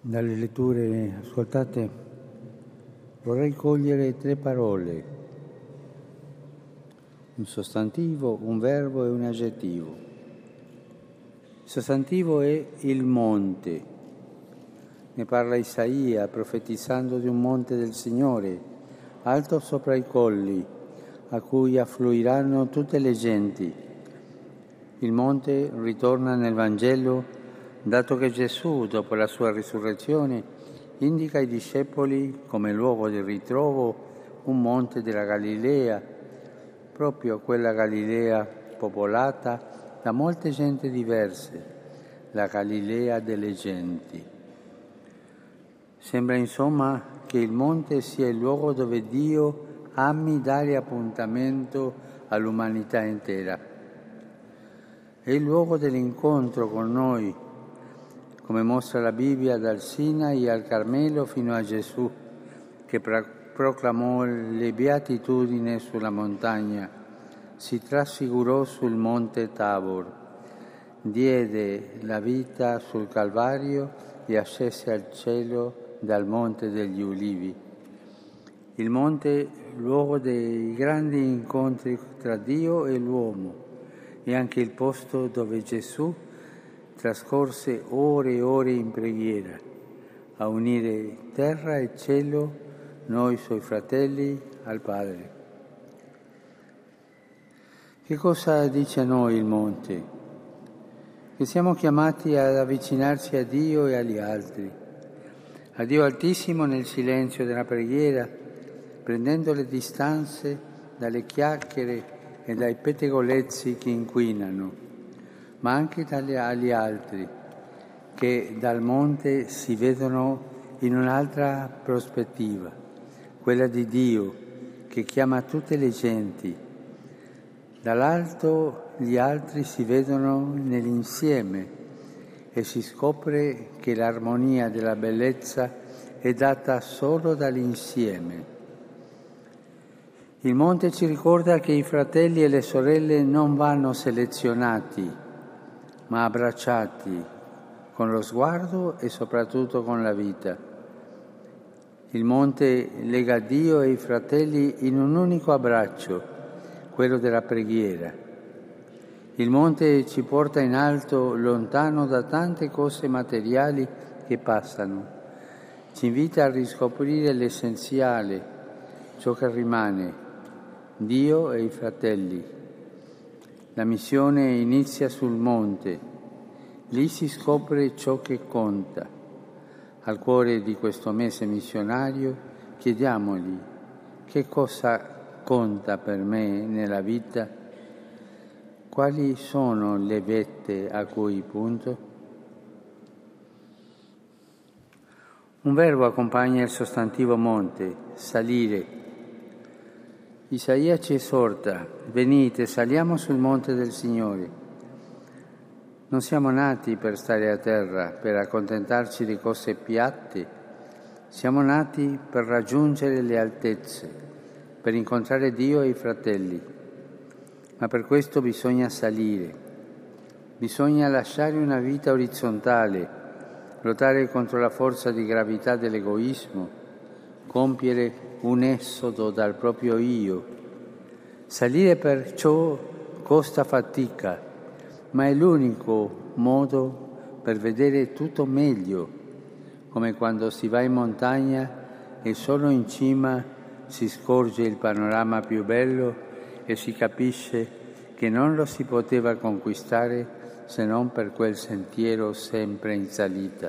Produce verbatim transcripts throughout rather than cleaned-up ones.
Dalle letture ascoltate vorrei cogliere tre parole, un sostantivo, un verbo e un aggettivo. Il sostantivo è il monte, ne parla Isaia profetizzando di un monte del Signore, alto sopra i colli, a cui affluiranno tutte le genti. Il monte ritorna nel Vangelo, dato che Gesù, dopo la sua risurrezione, indica ai discepoli come luogo di ritrovo un monte della Galilea, proprio quella Galilea popolata da molte genti diverse, la Galilea delle genti. Sembra insomma che il monte sia il luogo dove Dio ami dare appuntamento all'umanità intera. È il luogo dell'incontro con noi, come mostra la Bibbia, dal Sinai al Carmelo fino a Gesù, che proclamò le beatitudini sulla montagna, si trasfigurò sul monte Tabor, diede la vita sul Calvario e ascese al cielo dal monte degli Ulivi. Il monte, luogo dei grandi incontri tra Dio e l'uomo, è anche il posto dove Gesù trascorse ore e ore in preghiera, a unire terra e cielo, noi suoi fratelli, al Padre. Che cosa dice a noi il monte? Che siamo chiamati ad avvicinarci a Dio e agli altri, a Dio Altissimo nel silenzio della preghiera, prendendo le distanze dalle chiacchiere e dai pettegolezzi che inquinano, ma anche agli altri, che dal monte si vedono in un'altra prospettiva, quella di Dio, che chiama tutte le genti. Dall'alto gli altri si vedono nell'insieme e si scopre che l'armonia della bellezza è data solo dall'insieme. Il monte ci ricorda che i fratelli e le sorelle non vanno selezionati, ma abbracciati con lo sguardo e soprattutto con la vita. Il monte lega Dio e i fratelli in un unico abbraccio, quello della preghiera. Il monte ci porta in alto, lontano da tante cose materiali che passano. Ci invita a riscoprire l'essenziale, ciò che rimane, Dio e i fratelli. La missione inizia sul monte, lì si scopre ciò che conta. Al cuore di questo mese missionario chiediamogli che cosa conta per me nella vita, quali sono le vette a cui punto. Un verbo accompagna il sostantivo monte, salire. Isaia ci esorta: venite, saliamo sul monte del Signore. Non siamo nati per stare a terra, per accontentarci di cose piatte. Siamo nati per raggiungere le altezze, per incontrare Dio e i fratelli. Ma per questo bisogna salire. Bisogna lasciare una vita orizzontale, lottare contro la forza di gravità dell'egoismo, compiere un esodo dal proprio io. Salire perciò costa fatica, ma è l'unico modo per vedere tutto meglio, come quando si va in montagna e solo in cima si scorge il panorama più bello e si capisce che non lo si poteva conquistare se non per quel sentiero sempre in salita.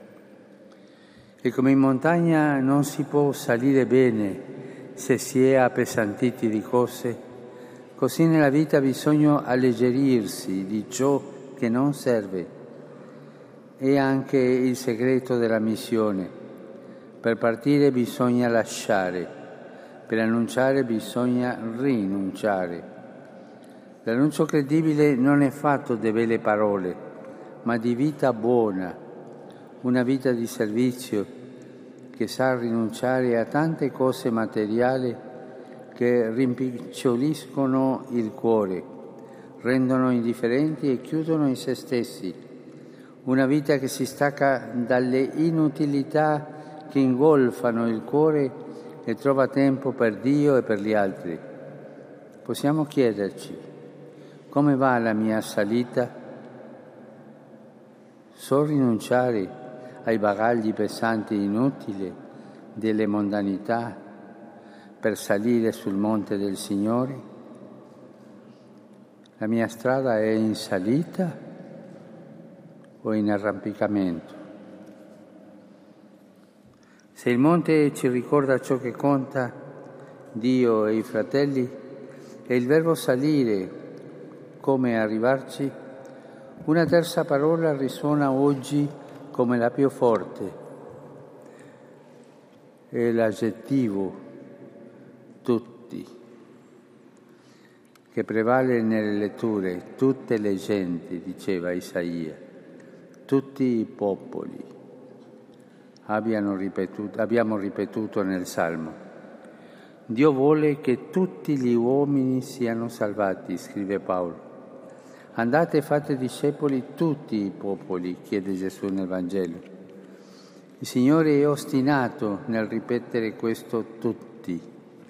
E come in montagna non si può salire bene se si è appesantiti di cose, così nella vita bisogna alleggerirsi di ciò che non serve. È anche il segreto della missione. Per partire bisogna lasciare, per annunciare bisogna rinunciare. L'annuncio credibile non è fatto di belle parole, ma di vita buona, una vita di servizio che sa rinunciare a tante cose materiali che rimpiccioliscono il cuore, rendono indifferenti e chiudono in se stessi. una vita che si stacca dalle inutilità che ingolfano il cuore e trova tempo per Dio e per gli altri. Possiamo chiederci: come va la mia salita? So rinunciare ai bagagli pesanti e inutili delle mondanità per salire sul monte del Signore? La mia strada è in salita o in arrampicamento? Se il monte ci ricorda ciò che conta, Dio e i fratelli, e il verbo salire come arrivarci, una terza parola risuona oggi come la più forte. È l'aggettivo tutti, che prevale nelle letture. Tutte le genti, diceva Isaia, tutti i popoli, abbiano ripetuto, abbiamo ripetuto nel Salmo. Dio vuole che tutti gli uomini siano salvati, scrive Paolo. Andate e fate discepoli tutti i popoli, chiede Gesù nel Vangelo. Il Signore è ostinato nel ripetere questo tutti.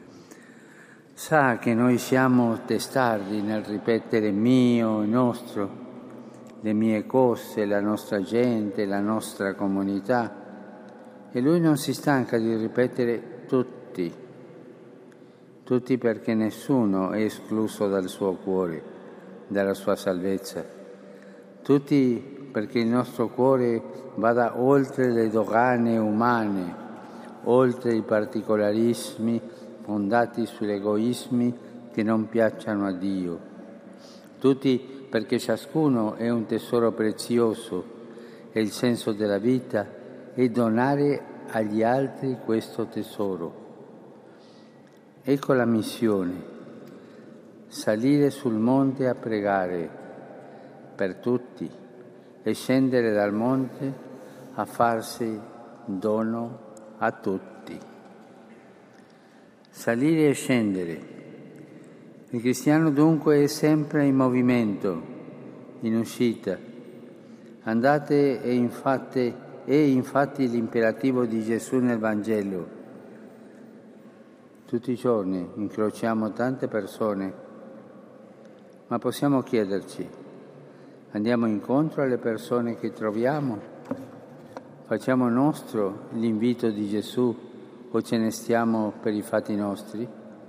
Sa che noi siamo testardi nel ripetere mio, nostro, le mie cose, la nostra gente, la nostra comunità. E Lui non si stanca di ripetere tutti. Tutti perché nessuno è escluso dal suo cuore, dalla sua salvezza. Tutti perché il nostro cuore vada oltre le dogane umane, oltre i particolarismi fondati sugli egoismi che non piacciono a Dio. Tutti perché ciascuno è un tesoro prezioso e il senso della vita è donare agli altri questo tesoro. Ecco la missione: salire sul monte a pregare per tutti e scendere dal monte a farsi dono a tutti. Salire e scendere. Il cristiano dunque è sempre in movimento, in uscita. Andate e infatti, è infatti l'imperativo di Gesù nel Vangelo. Tutti i giorni incrociamo tante persone, ma possiamo chiederci: andiamo incontro alle persone che troviamo? Facciamo nostro l'invito di Gesù o ce ne stiamo per i fatti nostri?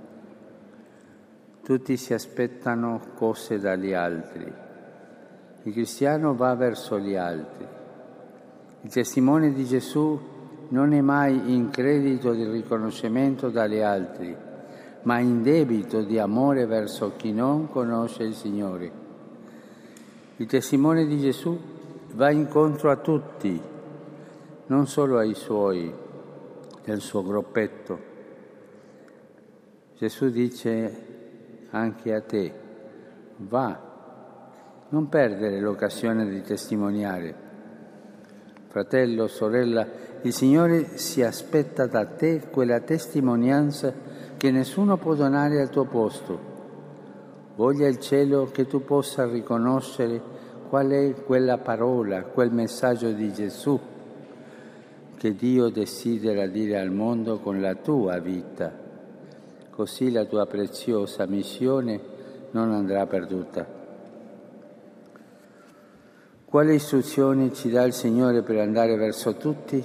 Tutti si aspettano cose dagli altri. Il cristiano va verso gli altri. Il testimone di Gesù non è mai in credito di riconoscimento dagli altri, ma in debito di amore verso chi non conosce il Signore. Il testimone di Gesù va incontro a tutti, non solo ai suoi, del suo gruppetto. Gesù dice anche a te: va, non perdere l'occasione di testimoniare. Fratello, sorella, il Signore si aspetta da te quella testimonianza che nessuno può donare al tuo posto. Voglia il cielo che tu possa riconoscere qual è quella parola, quel messaggio di Gesù che Dio desidera dire al mondo con la tua vita. Così la tua preziosa missione non andrà perduta. Quali istruzioni ci dà il Signore per andare verso tutti?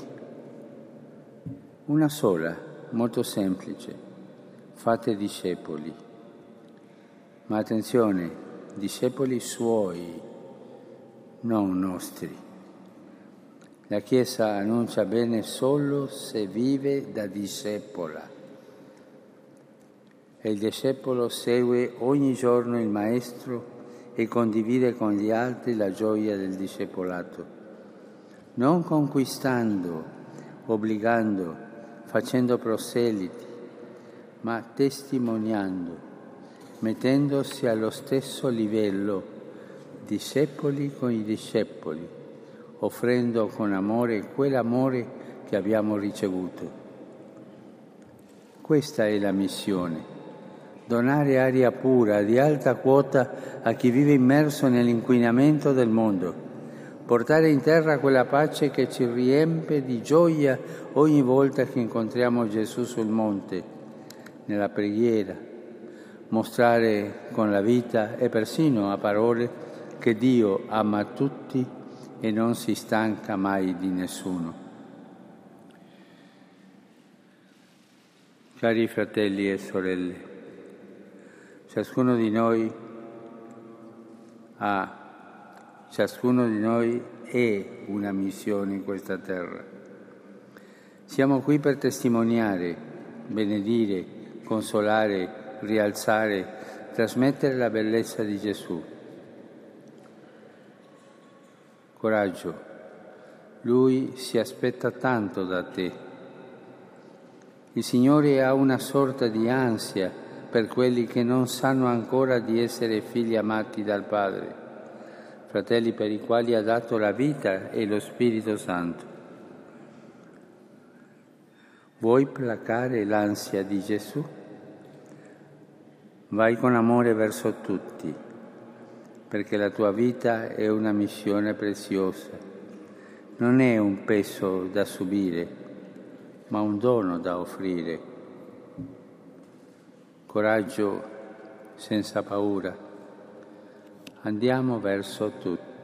Una sola, molto semplice: fate discepoli. Ma attenzione, discepoli suoi, non nostri. La Chiesa annuncia bene solo se vive da discepola. E il discepolo segue ogni giorno il Maestro e condivide con gli altri la gioia del discepolato, non conquistando, obbligando, facendo proseliti, ma testimoniando, mettendosi allo stesso livello, discepoli con i discepoli, offrendo con amore quell'amore che abbiamo ricevuto. Questa è la missione: donare aria pura, di alta quota, a chi vive immerso nell'inquinamento del mondo, portare in terra quella pace che ci riempie di gioia ogni volta che incontriamo Gesù sul monte, nella preghiera, mostrare con la vita e persino a parole che Dio ama tutti e non si stanca mai di nessuno. Cari fratelli e sorelle, ciascuno di noi ha Ciascuno di noi è una missione in questa terra. Siamo qui per testimoniare, benedire, consolare, rialzare, trasmettere la bellezza di Gesù. Coraggio, Lui si aspetta tanto da te. Il Signore ha una sorta di ansia per quelli che non sanno ancora di essere figli amati dal Padre, fratelli per i quali ha dato la vita e lo Spirito Santo. Vuoi placare l'ansia di Gesù? Vai con amore verso tutti, perché la tua vita è una missione preziosa. Non è un peso da subire, ma un dono da offrire. Coraggio senza paura. Andiamo verso tutti.